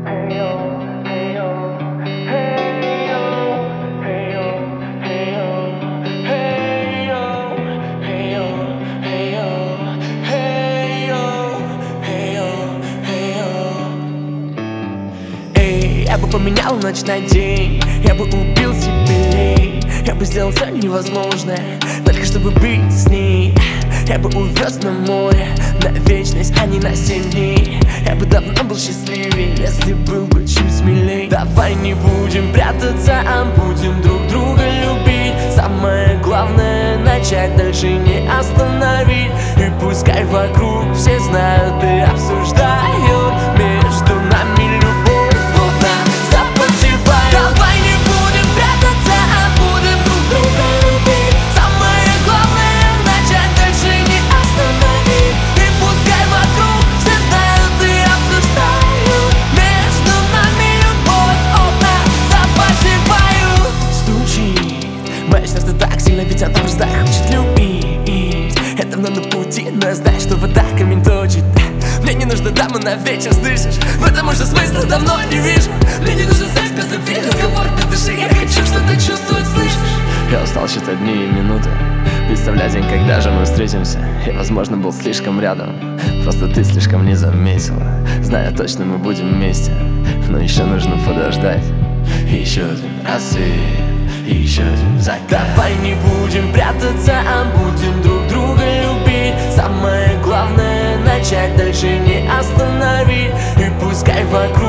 Я бы поменял ночь на день, я бы убил себе, я бы сделал все невозможное, только чтобы быть с ней. Я бы увез на море, на вечность, а не на 7 дней. Я бы давно был счастливее, если был бы чуть смелей. Давай не будем прятаться, а будем друг друга любить. Самое главное — начать, дальше не остановить. И пускай вокруг все знают и обсуждают, между нами любовь словно запотевает. Давай не будем прятаться, а будем друг друга любить. Самое главное — начать, дальше не остановить. И пускай вокруг все знают и обсуждают, между нами любовь одна запотевает. Стучит мое сердце так сильно, ведь оно просто хочет любить. Я давно на пути, но я знаю, что вода камень точит. Мне не нужна дама на вечер, слышишь? Потому что смысла давно не вижу. Мне не нужен секс без любви, разговор без души. Я хочу что-то чувствовать, слышишь? Я устал считать дни и минуты, представлять день, когда же мы встретимся. Я, возможно, был слишком рядом, просто ты слишком не заметила. Зная точно, мы будем вместе, но еще нужно подождать. Еще один рассвет, еще один закат. Давай не будем прятаться, а будем друг друга любить. Самое главное — начать, дальше не остановить. И пускай вокруг